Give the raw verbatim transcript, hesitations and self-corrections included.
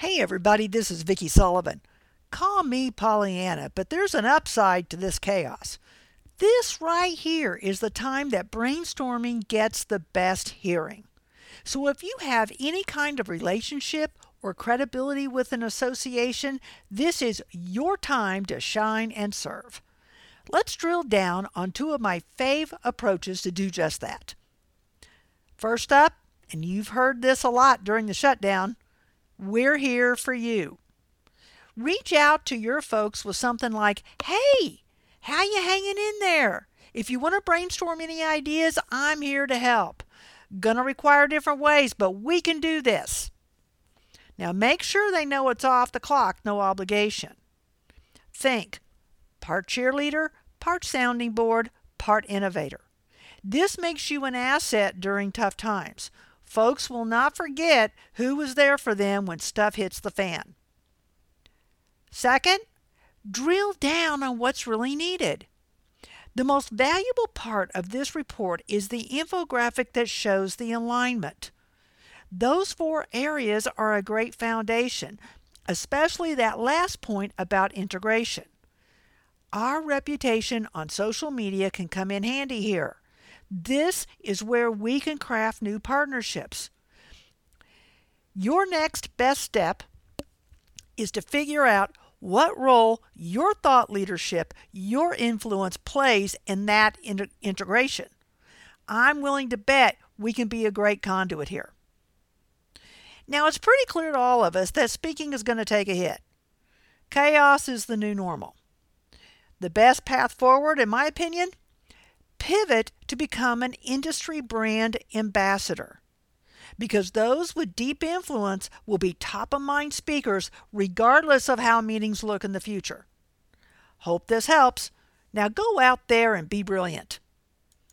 Hey everybody, this is Vicki Sullivan. Call me Pollyanna, but there's an upside to this chaos. This right here is the time that brainstorming gets the best hearing. So if you have any kind of relationship or credibility with an association, this is your time to shine and serve. Let's drill down on two of my fave approaches to do just that. First up, and you've heard this a lot during the shutdown, we're here for you. Reach out to your folks with something like, hey, how you hanging in there? If you want to brainstorm any ideas, I'm here to help. Gonna require different ways, but we can do this. Now make sure they know it's off the clock, no obligation. Think, part cheerleader, part sounding board, part innovator. This makes you an asset during tough times. Folks will not forget who was there for them when stuff hits the fan. Second, drill down on what's really needed. The most valuable part of this report is the infographic that shows the alignment. Those four areas are a great foundation, especially that last point about integration. Our reputation on social media can come in handy here. This is where we can craft new partnerships. Your next best step is to figure out what role your thought leadership, your influence plays in that inter- integration. I'm willing to bet we can be a great conduit here. Now, it's pretty clear to all of us that speaking is going to take a hit. Chaos is the new normal. The best path forward, in my opinion, pivot to become an industry brand ambassador, because those with deep influence will be top of mind speakers regardless of how meetings look in the future. Hope this helps. Now go out there and be brilliant.